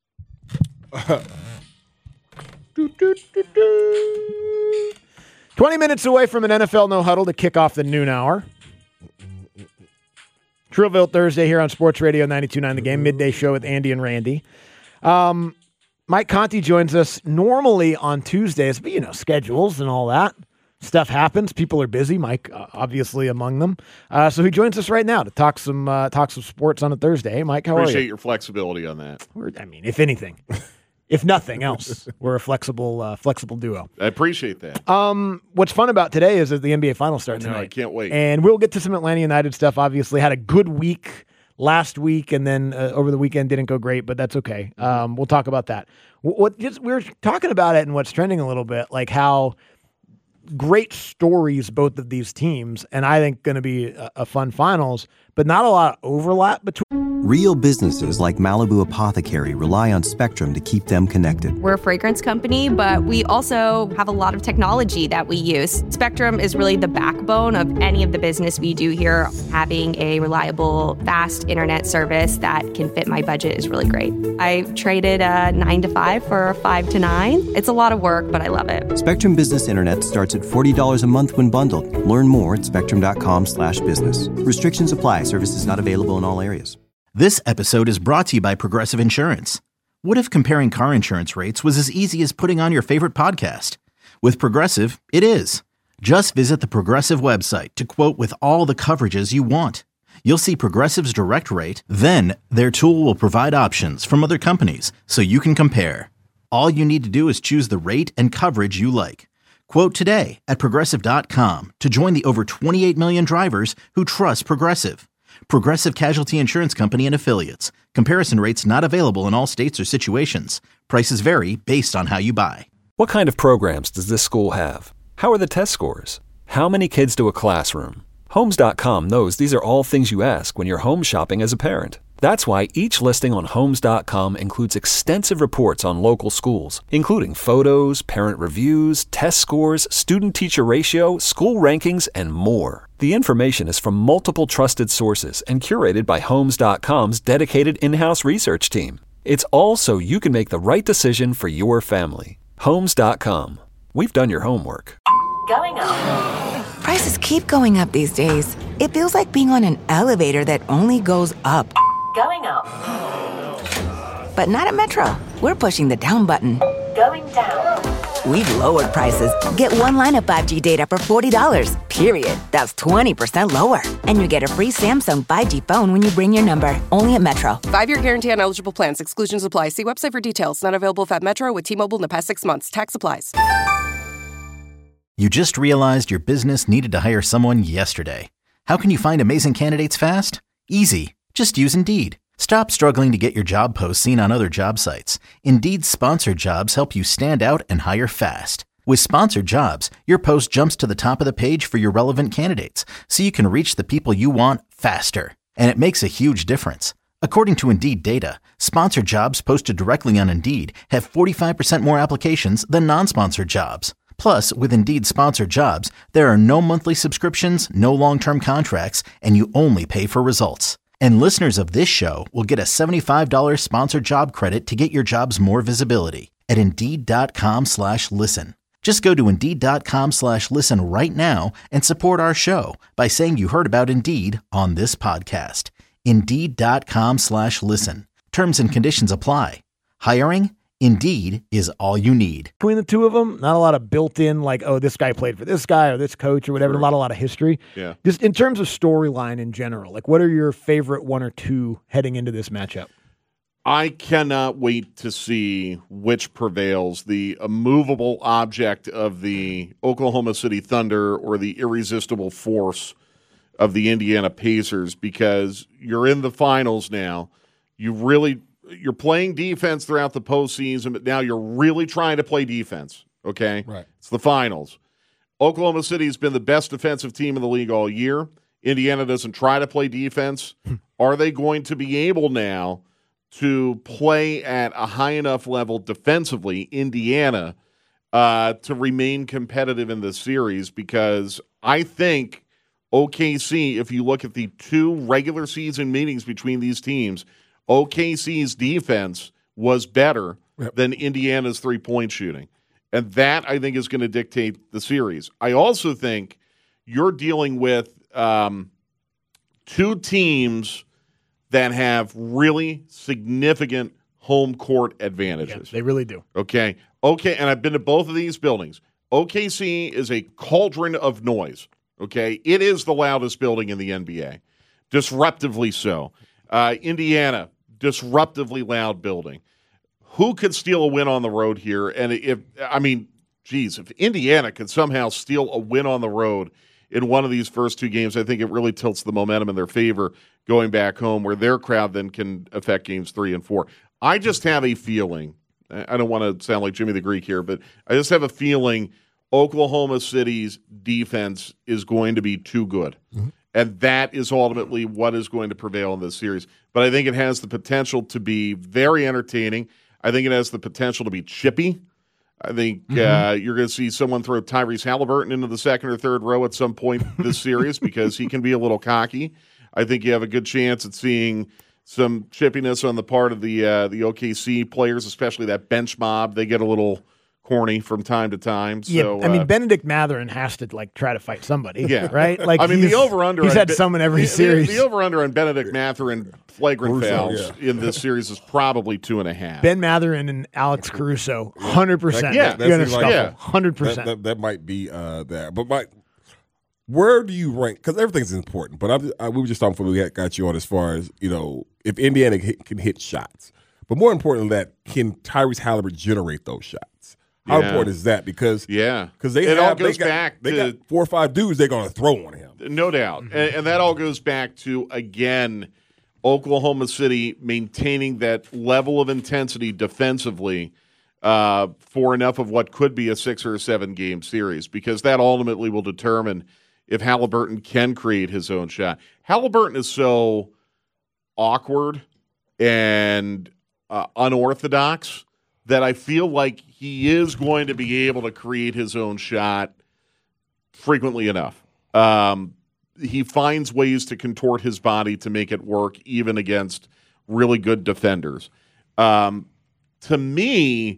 do, do, do, do. twenty minutes away from an N F L no huddle to kick off the noon hour. Trillville Thursday here on Sports Radio ninety-two point nine The Game, midday show with Andy and Randy. Um, Mike Conti joins us normally on Tuesdays, but you know, schedules and all that stuff happens. People are busy. Mike, uh, obviously among them. Uh, so he joins us right now to talk some uh, talk some sports on a Thursday. Hey, Mike, how Appreciate are you? Appreciate your flexibility on that. We're, I mean, if anything, if nothing else, we're a flexible uh, flexible duo. I appreciate that. Um, what's fun about today is that the N B A Finals start tonight. I can't wait. And we'll get to some Atlanta United stuff. Obviously, had a good week last week, and then uh, over the weekend didn't go great, but that's okay. Um, we'll talk about that. What, what just we were talking about it and what's trending a little bit, like how great stories both of these teams, and I think going to be a, a fun finals, but not a lot of overlap between. Real businesses like Malibu Apothecary rely on Spectrum to keep them connected. We're a fragrance company, but we also have a lot of technology that we use. Spectrum is really the backbone of any of the business we do here. Having a reliable, fast internet service that can fit my budget is really great. I traded a nine to five for a five to nine. It's a lot of work, but I love it. Spectrum Business Internet starts at forty dollars a month when bundled. Learn more at spectrum.com slash business. Restrictions apply. Services not available in all areas. This episode is brought to you by Progressive Insurance. What if comparing car insurance rates was as easy as putting on your favorite podcast? With Progressive, it is. Just visit the Progressive website to quote with all the coverages you want. You'll see Progressive's direct rate, then their tool will provide options from other companies so you can compare. All you need to do is choose the rate and coverage you like. Quote today at progressive dot com to join the over twenty-eight million drivers who trust Progressive. Progressive Casualty Insurance Company and Affiliates. Comparison rates not available in all states or situations. Prices vary based on how you buy. What kind of programs does this school have? How are the test scores? How many kids do a classroom? Homes dot com knows these are all things you ask when you're home shopping as a parent. That's why each listing on Homes dot com includes extensive reports on local schools, including photos, parent reviews, test scores, student-teacher ratio, school rankings, and more. The information is from multiple trusted sources and curated by Homes dot com's dedicated in-house research team. It's all so you can make the right decision for your family. Homes dot com. We've done your homework. Going up. Prices keep going up these days. It feels like being on an elevator that only goes up. Going up. But not at Metro. We're pushing the down button. Going down. We've lowered prices. Get one line of five G data for forty dollars, period. That's twenty percent lower. And you get a free Samsung five G phone when you bring your number. Only at Metro. Five-year guarantee on eligible plans. Exclusions apply. See website for details. Not available at Metro with T-Mobile in the past six months. Tax applies. You just realized your business needed to hire someone yesterday. How can you find amazing candidates fast? Easy. Just use Indeed. Stop struggling to get your job posts seen on other job sites. Indeed's sponsored jobs help you stand out and hire fast. With sponsored jobs, your post jumps to the top of the page for your relevant candidates, so you can reach the people you want faster. And it makes a huge difference. According to Indeed data, sponsored jobs posted directly on Indeed have forty-five percent more applications than non-sponsored jobs. Plus, with Indeed sponsored jobs, there are no monthly subscriptions, no long-term contracts, and you only pay for results. And listeners of this show will get a seventy-five dollars sponsored job credit to get your jobs more visibility at Indeed.com slash listen. Just go to Indeed.com slash listen right now and support our show by saying you heard about Indeed on this podcast. Indeed.com slash listen. Terms and conditions apply. Hiring? Indeed is all you need. Between the two of them, not a lot of built-in, like, oh, this guy played for this guy or this coach or whatever. Sure. A lot, a lot of history. Yeah. Just in terms of storyline in general, like, what are your favorite one or two heading into this matchup? I cannot wait to see which prevails, the immovable object of the Oklahoma City Thunder or the irresistible force of the Indiana Pacers, because you're in the finals now. You really you're playing defense throughout the postseason, but now you're really trying to play defense, okay? Right. It's the finals. Oklahoma City has been the best defensive team in the league all year. Indiana doesn't try to play defense. Are they going to be able now to play at a high enough level defensively, Indiana, uh, to remain competitive in this series? Because I think O K C, if you look at the two regular season meetings between these teams, O K C's defense was better yep. than Indiana's three-point shooting. And that, I think, is going to dictate the series. I also think you're dealing with um, two teams that have really significant home court advantages. Yeah, they really do. Okay. Okay, and I've been to both of these buildings. O K C is a cauldron of noise. Okay? It is the loudest building in the N B A. Disruptively so. Uh, Indiana, disruptively loud building. Who could steal a win on the road here? And if, I mean, geez, if Indiana could somehow steal a win on the road in one of these first two games, I think it really tilts the momentum in their favor going back home, where their crowd then can affect games three and four. I just have a feeling, I don't want to sound like Jimmy the Greek here, but I just have a feeling Oklahoma City's defense is going to be too good. Mm-hmm. And that is ultimately what is going to prevail in this series. But I think it has the potential to be very entertaining. I think it has the potential to be chippy. I think mm-hmm. uh, you're going to see someone throw Tyrese Halliburton into the second or third row at some point this series because he can be a little cocky. I think you have a good chance at seeing some chippiness on the part of the uh, the O K C players, especially that bench mob. They get a little corny from time to time. So, yeah, I mean, uh, Benedict Mathurin has to like try to fight somebody. Yeah, right. Like I mean, the over under. He's had someone every the, series. The, the over under on Benedict Mathurin flagrant Caruso, fouls yeah. in this series is probably two and a half. Ben Mathurin and Alex Caruso, hundred percent. Yeah, you're gonna like, scuffle, yeah. hundred That, percent. that, that might be uh, there. But my, where do you rank? Because everything's important. But I'm, I, we were just talking before we got, got you on as far as, you know, if Indiana hit, can hit shots. But more important than that, can Tyrese Halliburton generate those shots? How Yeah. important is that? Because Yeah, because they it have, all goes they got, back they to got four or five dudes they're going to throw on him. no doubt, and, and that all goes back to again Oklahoma City maintaining that level of intensity defensively uh, for enough of what could be a six or a seven game series, because that ultimately will determine if Halliburton can create his own shot. Halliburton is so awkward and uh, unorthodox that I feel like he is going to be able to create his own shot frequently enough. Um, he finds ways to contort his body to make it work, even against really good defenders. Um, to me,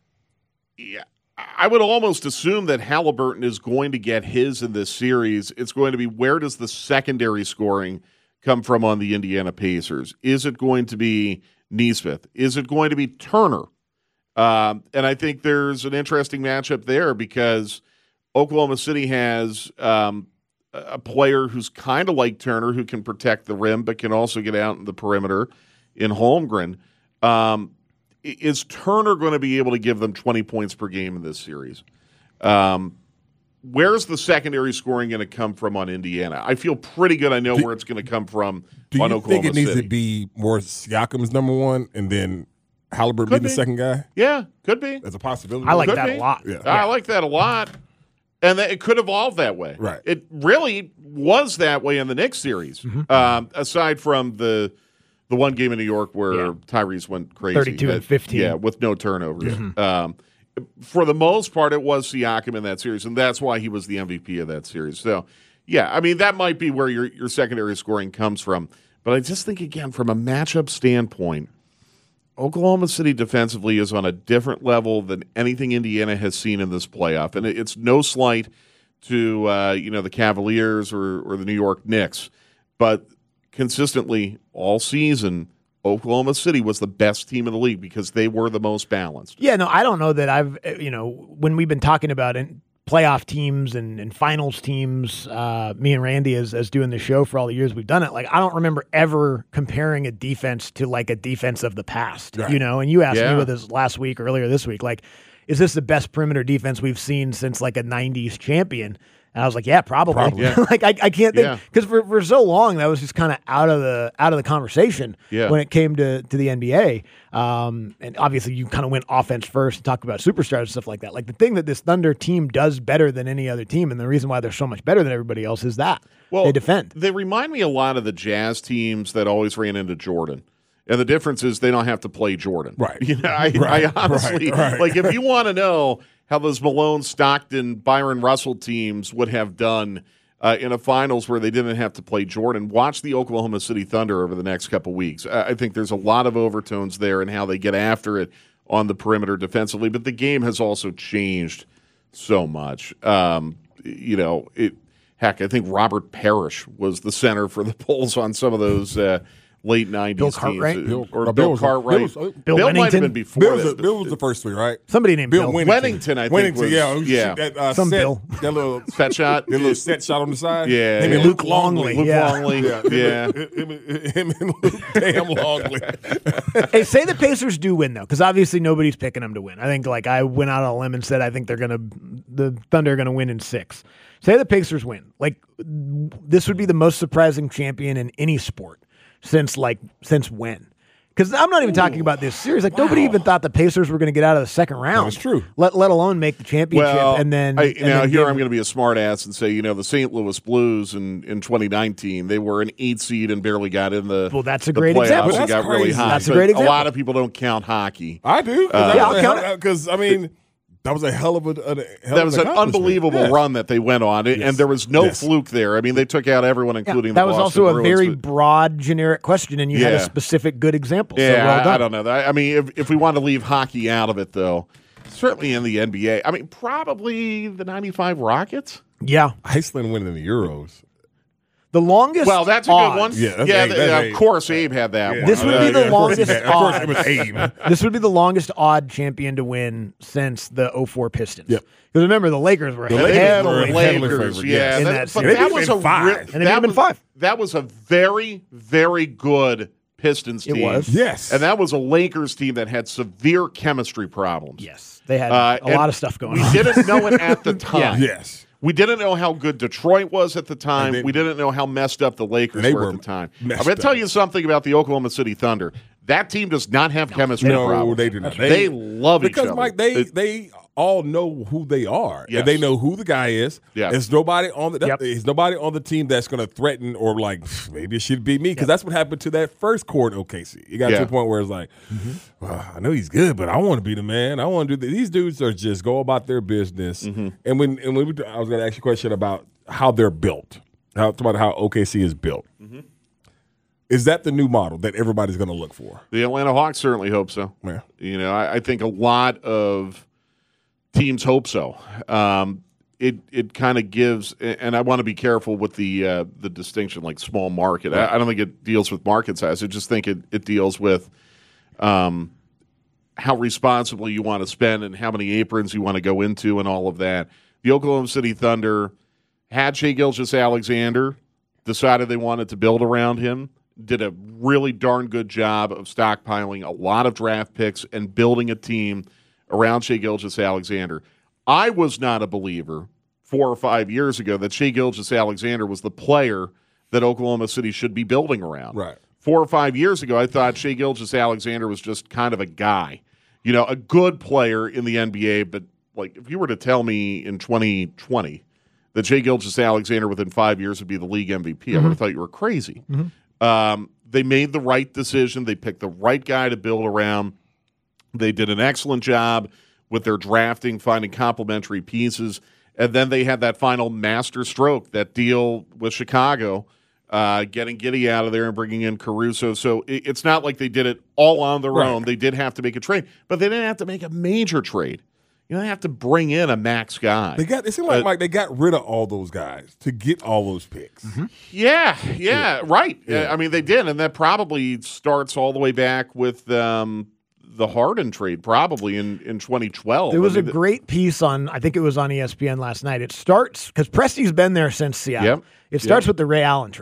yeah, I would almost assume that Halliburton is going to get his in this series. It's going to be, where does the secondary scoring come from on the Indiana Pacers? Is it going to be Nesmith? Is it going to be Turner? Um, and I think there's an interesting matchup there because Oklahoma City has um, a player who's kind of like Turner, who can protect the rim but can also get out in the perimeter in Holmgren. Um, is Turner going to be able to give them twenty points per game in this series? Um, where's the secondary scoring going to come from on Indiana? I feel pretty good I know do, where it's going to come from do on you Oklahoma think it needs City. to be more Siakam's number one and then Halliburton Could being the be. second guy? Yeah, could be. That's a possibility. I like Could that be. a lot. Yeah. I like that a lot. And that it could evolve that way. Right. It really was that way in the Knicks series, Mm-hmm. um, aside from the the one game in New York where Yeah. Tyrese went crazy. thirty-two That- and fifteen. Yeah, with no turnovers. Mm-hmm. Um, for the most part, it was Siakam in that series, and that's why he was the M V P of that series. So, yeah, I mean, that might be where your, your secondary scoring comes from. But I just think, again, from a matchup standpoint, Oklahoma City defensively is on a different level than anything Indiana has seen in this playoff. And it's no slight to uh, you know the Cavaliers or, or the New York Knicks, but consistently all season, Oklahoma City was the best team in the league because they were the most balanced. Yeah, no, I don't know that I've, you know, when we've been talking about in playoff teams and, and finals teams, uh, me and Randy as, as doing the show for all the years we've done it, like I don't remember ever comparing a defense to like a defense of the past, Right. you know, and you asked Yeah. me with this last week, earlier this week, like, is this the best perimeter defense we've seen since like a nineties champion? And I was like, yeah, probably. Probably. Yeah. like I, I can't think Yeah. because for, for so long that was just kind of out of the out of the conversation Yeah. when it came to, to the N B A. Um, and obviously you kind of went offense first and talked about superstars and stuff like that. Like the thing that this Thunder team does better than any other team, and the reason why they're so much better than everybody else is that Well, they defend. They remind me a lot of the Jazz teams that always ran into Jordan. And the difference is they don't have to play Jordan. Right. You know, I, Right, I honestly, right, right. like, if you want to know how those Malone, Stockton, Byron Russell teams would have done uh, in a finals where they didn't have to play Jordan, watch the Oklahoma City Thunder over the next couple weeks. I, I think there's a lot of overtones there in how they get after it on the perimeter defensively. But the game has also changed so much. Um, you know, it. Heck, I think Robert Parrish was the center for the Bulls on some of those uh, late nineties Bill teams. Cartwright? Bill- or no, Bill, Bill was- Cartwright. Bill was- uh, Bill might have Wennington? been before Bill was, that. the, Bill was the first three, right? Somebody named Bill Bill. Wennington, I think, Wennington, was- yeah. who yeah. shoot That, uh, Some set, Bill. That little, Set shot. that little set shot on the side. Yeah. Him and Yeah. Luke Longley. Luke Yeah. Longley. Yeah. Yeah. Him, and- him and Luke damn Longley. Hey, say the Pacers do win though, because obviously nobody's picking them to win. I think like I went out on a limb and said I think they're gonna the Thunder are gonna win in six. Say the Pacers win. Like this would be the most surprising champion in any sport since like since when? Because I'm not even talking about this series. Like nobody even thought the Pacers were going to get out of the second round. That's true. Let let alone make the championship. Well, and then I, and now then here give- I'm going to be a smart ass and say, you know, the Saint Louis Blues in, in twenty nineteen, they were an eight seed and barely got in the Well, that's a the great playoffs example. and That's got really crazy. high. That's a But great A example. lot of people don't count hockey. I do. Uh, Yeah, I'll count it. Because, I mean, that was a hell of a, a hell That of was an an accomplishment. unbelievable Yes. run that they went on, and Yes. there was no Yes. fluke there. I mean, they took out everyone, Yeah, including that the was Boston also a Bruins, very but- broad, generic question, and you had a Yeah. specific good example. Yeah, so well I, done. I don't know. I, I mean, if, if we want to leave hockey out of it, though, certainly in the N B A, I mean, probably the ninety-five Rockets. Yeah, Iceland winning the Euros. the longest. Well, that's a odds- good one. Yeah, that's yeah Abe, the- that's of Abe. course, Abe had that one. This would be Yeah, the yeah, of course longest he had- Of course, odd. it was Abe. This would be the longest odd champion to win since the oh four Pistons. Yep. Because remember, the Lakers were The Lakers heavily were heavily Lakers, favored, yeah. yes. In that, that but series. that They'd was been a five. re- And they'd that been was, five. That was a very, very good Pistons It team. was. Yes. And that was a Lakers team that had severe chemistry problems. Yes, they had Uh, a and lot of stuff going we on. didn't know it at the time. Yes. We didn't know how good Detroit was at the time. And then- we didn't know how messed up the Lakers They were, were at the time. I'm messed going to tell up. you something about the Oklahoma City Thunder. That team does not have chemistry No, problems. they do not. They, love each because other. Mike, they It- they all know who they are, Yes. and they know who the guy is. Yeah. There's nobody on the Yep. there's nobody on the team that's going to threaten or like maybe it should be me because that's what happened to that first court O K C. You got Yeah. to a point where it's like, Mm-hmm. well, I know he's good, but I want to be the man. I want to do the, these dudes are just go about their business. Mm-hmm. And when and when we, I was going to ask you a question about how they're built, how about how O K C is built. Mm-hmm. Is that the new model that everybody's going to look for? The Atlanta Hawks certainly hope so. Yeah. You know, I, I think a lot of teams hope so. Um, it it kind of gives, and I want to be careful with the uh, the distinction, like small market. I, I don't think it deals with market size. I just think it, it deals with um, how responsibly you want to spend and how many aprons you want to go into and all of that. The Oklahoma City Thunder had Shai Gilgeous-Alexander, decided they wanted to build around him, did a really darn good job of stockpiling a lot of draft picks and building a team around Shai Gilgeous-Alexander. I was not a believer four or five years ago that Shai Gilgeous-Alexander was the player that Oklahoma City should be building around. Right. Four or five years ago, I thought Shai Gilgeous-Alexander was just kind of a guy, you know, a good player in the N B A. But like, if you were to tell me in twenty twenty that Shai Gilgeous-Alexander within five years would be the league M V P, I would have thought you were crazy. Um, they made the right decision. They picked the right guy to build around. They did an excellent job with their drafting, finding complementary pieces. And then they had that final master stroke, that deal with Chicago, uh, getting Giddey out of there and bringing in Caruso. So it, it's not like they did it all on their Right. own. They did have to make a trade, but they didn't have to make a major trade. You don't have to bring in a max guy. They got. It seemed like Uh, Mike. They got rid of all those guys to get all those picks. Yeah, yeah, right. Yeah. I mean, they did, and that probably starts all the way back with um, the Harden trade, probably in, in twenty twelve. There was I a mean, great piece on, I think it was on E S P N last night. It starts, because Presti's been there since Seattle. Yep. It starts with the Ray Allen trade.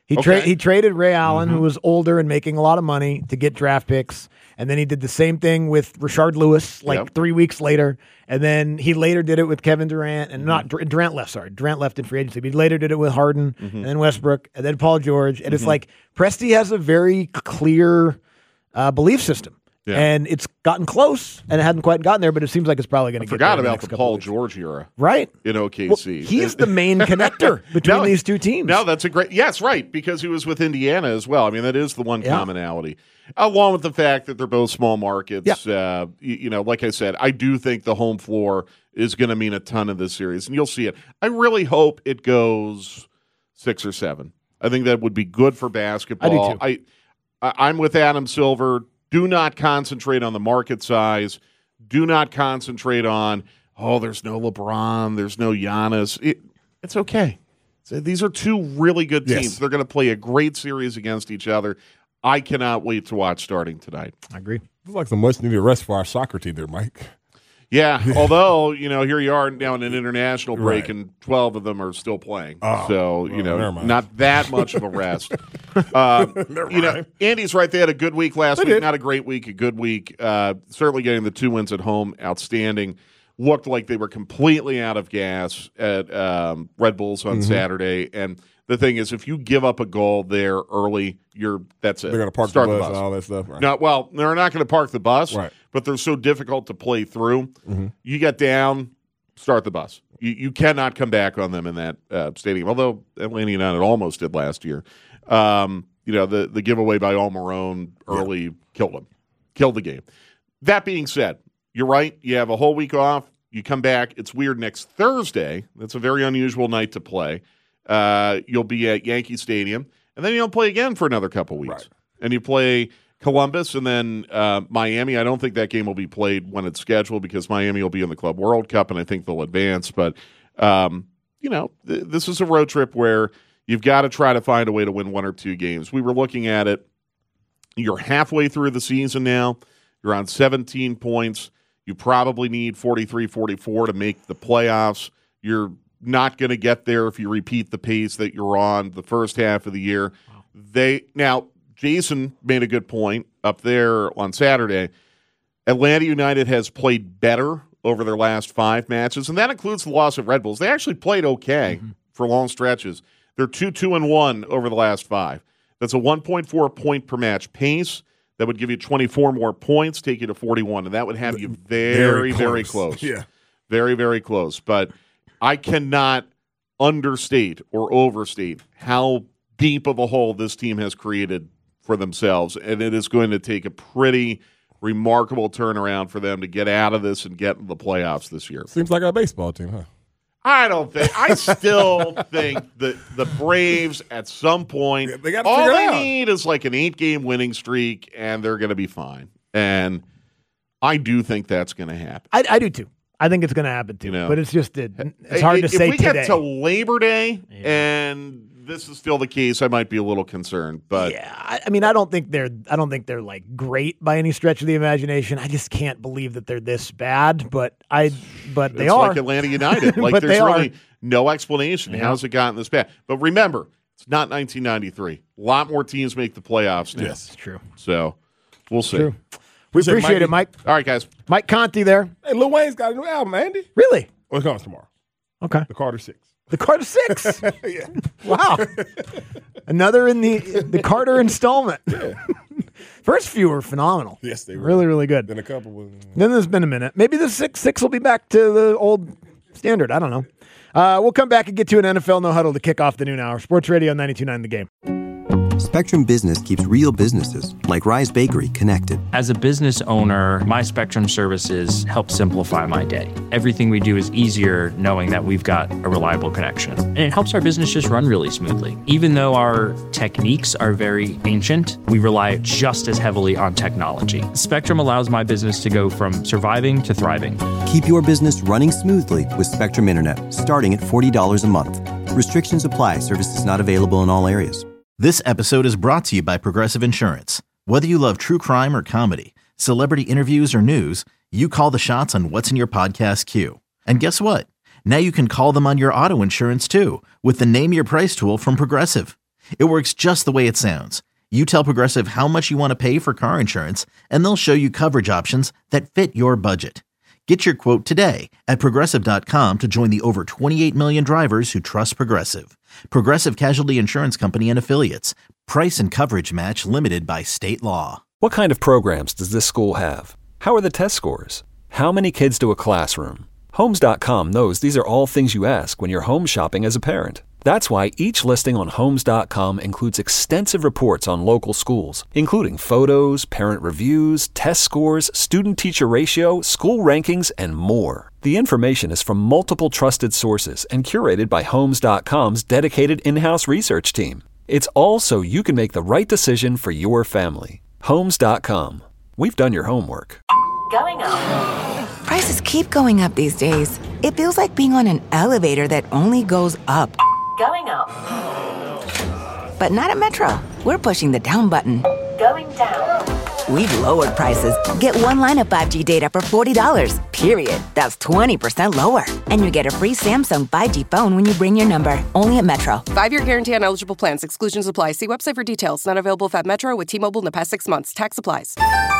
He Okay. tra- he traded Ray Allen, Mhm. who was older and making a lot of money, to get draft picks. And then he did the same thing with Rashard Lewis like Yep. three weeks later. And then he later did it with Kevin Durant and Mm-hmm. not Dur- Durant left, sorry. Durant left in free agency. But he later did it with Harden Mhm. and then Westbrook and then Paul George. And it's Mhm. like Presti has a very clear uh, belief system. Yeah. And it's gotten close and it hadn't quite gotten there, but it seems like it's probably going to I get forgot there in the about next the couple Paul weeks. George era. Right. In O K Well, C. he's the main connector between No, these two teams. No, that's a great. Yes, right, because he was with Indiana as well. I mean, that is the one Yeah. commonality, along with the fact that they're both small markets. Yeah. Uh, you, you know, like I said, I do think the home floor is going to mean a ton in this series, and you'll see it. I really hope it goes six or seven. I think that would be good for basketball. I do too. I, I I'm with Adam Silver. Do not concentrate on the market size. Do not concentrate on, oh, there's no LeBron, there's no Giannis. It, it's okay. So these are two really good teams. Yes. They're going to play a great series against each other. I cannot wait to watch starting tonight. I agree. It's like some much needed rest for our soccer team there, Mike. Yeah, although, you know, here you are now in an international break, Right. and twelve of them are still playing. Oh, so, you well, know, never mind. not that much of a rest. um, you know, Andy's right. They had a good week last They week. did. Not a great week, a good week. Uh, certainly getting the two wins at home, outstanding. Looked like they were completely out of gas at um, Red Bulls on Mhm. Saturday. And the thing is, if you give up a goal there early, you're that's it. They're going to park Start the bus, and all that stuff. Right. No, well, they're not going to park the bus, Right. but they're so difficult to play through. Mhm. You get down, start the bus. You you cannot come back on them in that uh, stadium. Although Atlanta United almost did last year. Um, you know, the the giveaway by Almiron early killed them, killed the game. That being said, you're right. You have a whole week off. You come back. It's weird. Next Thursday, that's a very unusual night to play. Uh, you'll be at Yankee Stadium, and then you don't play again for another couple weeks. Right. And you play Columbus and then uh, Miami. I don't think that game will be played when it's scheduled because Miami will be in the Club World Cup, and I think they'll advance. But, um, you know, th- this is a road trip where you've got to try to find a way to win one or two games. We were looking at it. You're halfway through the season now. You're on seventeen points. You probably need forty-three, forty-four to make the playoffs. You're not going to get there if you repeat the pace that you're on the first half of the year. They now Jason made a good point up there on Saturday. Atlanta United has played better over their last five matches, and that includes the loss of Red Bulls. They actually played okay Mm-hmm. for long stretches. They're two, two, and one over the last five. That's a one point four point per match pace. That would give you twenty-four more points, take you to forty-one, and that would have you very, very Very close. close. Yeah. Very, very close. But I cannot understate or overstate how deep of a hole this team has created for themselves, and it is going to take a pretty remarkable turnaround for them to get out of this and get in the playoffs this year. Seems like our baseball team, huh? I don't think. I still think that the Braves at some point, Yeah, they gotta all figure it they out. need is like an eight-game winning streak, and they're going to be fine. And I do think that's going to happen. I, I do too. I think it's going to happen too. You know. but it's just it, it's hard to if say we today. get to Labor Day and this is still the case, I might be a little concerned. But yeah, I, I mean, I don't think they're. I don't think they're like great by any stretch of the imagination. I just can't believe that they're this bad. But I, but they it's are like Atlanta United. Like But there's they really are. no explanation. Yeah. How's it gotten this bad? But remember, it's not nineteen ninety-three. A lot more teams make the playoffs now. Yes. It's true. So we'll see. True. We Appreciate appreciate it, Mike. All right, guys. Mike Conti there. Hey, Lil Wayne's got a new album, Andy. Really? Well, it comes tomorrow. Okay. The Carter Six. The Carter Six. Yeah. Wow. Another in the the Carter installment. First few were phenomenal. Yes, they were. Really, really good. Then a couple was. Then there's been a minute. Maybe the six six will be back to the old standard. I don't know. Uh, we'll come back and get to an N F L No Huddle to kick off the noon hour. Sports Radio ninety-two point nine The Game. Spectrum Business keeps real businesses, like Rise Bakery, connected. As a business owner, my Spectrum services help simplify my day. Everything we do is easier knowing that we've got a reliable connection. And it helps our business just run really smoothly. Even though our techniques are very ancient, we rely just as heavily on technology. Spectrum allows my business to go from surviving to thriving. Keep your business running smoothly with Spectrum Internet, starting at forty dollars a month. Restrictions apply. Services not available in all areas. This episode is brought to you by Progressive Insurance. Whether you love true crime or comedy, celebrity interviews or news, you call the shots on what's in your podcast queue. And guess what? Now you can call them on your auto insurance too with the Name Your Price tool from Progressive. It works just the way it sounds. You tell Progressive how much you want to pay for car insurance, and they'll show you coverage options that fit your budget. Get your quote today at Progressive dot com to join the over twenty-eight million drivers who trust Progressive. Progressive Casualty Insurance Company and Affiliates. Price and coverage match limited by state law. What kind of programs does this school have? How are the test scores? How many kids do a classroom? Homes dot com knows these are all things you ask when you're home shopping as a parent. That's why each listing on Homes dot com includes extensive reports on local schools, including photos, parent reviews, test scores, student-teacher ratio, school rankings, and more. The information is from multiple trusted sources and curated by Homes dot com's dedicated in-house research team. It's all so you can make the right decision for your family. Homes dot com. We've done your homework. Going up. Prices keep going up these days. It feels like being on an elevator that only goes up. Going up. But not at Metro. We're pushing the down button. Going down. We've lowered prices. Get one line of five G data for forty dollars, period. That's twenty percent lower. And you get a free Samsung five G phone when you bring your number. Only at Metro. Five-year guarantee on eligible plans. Exclusions apply. See website for details. Not available at Metro with T-Mobile in the past six months. Tax applies.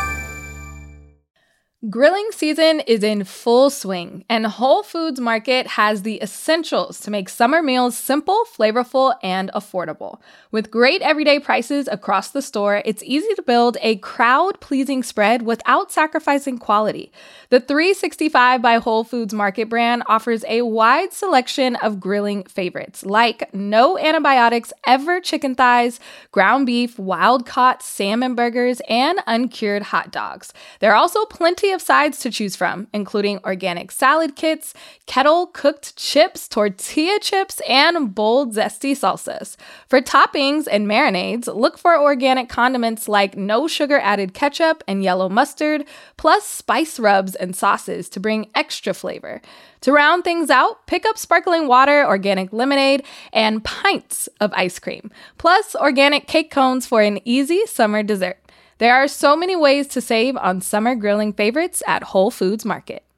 Grilling season is in full swing, and Whole Foods Market has the essentials to make summer meals simple, flavorful, and affordable. With great everyday prices across the store, it's easy to build a crowd-pleasing spread without sacrificing quality. The three sixty-five by Whole Foods Market brand offers a wide selection of grilling favorites, like no antibiotics ever chicken thighs, ground beef, wild-caught salmon burgers, and uncured hot dogs. There are also plenty of sides to choose from, including organic salad kits, kettle cooked chips, tortilla chips, and bold zesty salsas. For toppings and marinades, look for organic condiments like no sugar added ketchup and yellow mustard, plus spice rubs and sauces to bring extra flavor. To round things out, pick up sparkling water, organic lemonade, and pints of ice cream, plus organic cake cones for an easy summer dessert. There are so many ways to save on summer grilling favorites at Whole Foods Market.